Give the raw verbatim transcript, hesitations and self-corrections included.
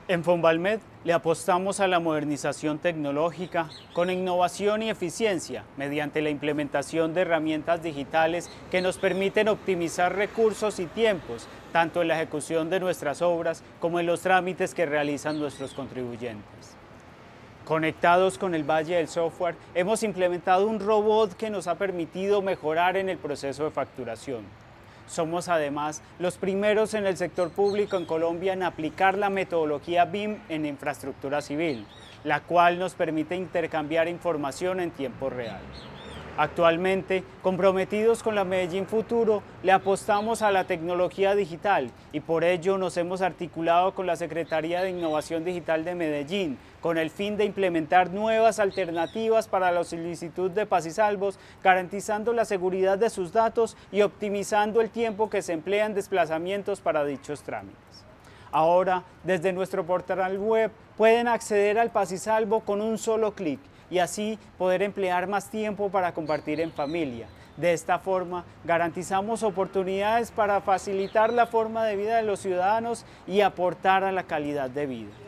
En Fonvalmed le apostamos a la modernización tecnológica con innovación y eficiencia mediante la implementación de herramientas digitales que nos permiten optimizar recursos y tiempos, tanto en la ejecución de nuestras obras como en los trámites que realizan nuestros contribuyentes. Conectados con el Valle del Software, hemos implementado un robot que nos ha permitido mejorar en el proceso de facturación. Somos además los primeros en el sector público en Colombia en aplicar la metodología B I M en infraestructura civil, la cual nos permite intercambiar información en tiempo real. Actualmente, comprometidos con la Medellín Futuro, le apostamos a la tecnología digital y por ello nos hemos articulado con la Secretaría de Innovación Digital de Medellín con el fin de implementar nuevas alternativas para la solicitud de paz y salvos, garantizando la seguridad de sus datos y optimizando el tiempo que se emplea en desplazamientos para dichos trámites. Ahora, desde nuestro portal web, pueden acceder al paz y salvo con un solo clic y así poder emplear más tiempo para compartir en familia. De esta forma, garantizamos oportunidades para facilitar la forma de vida de los ciudadanos y aportar a la calidad de vida.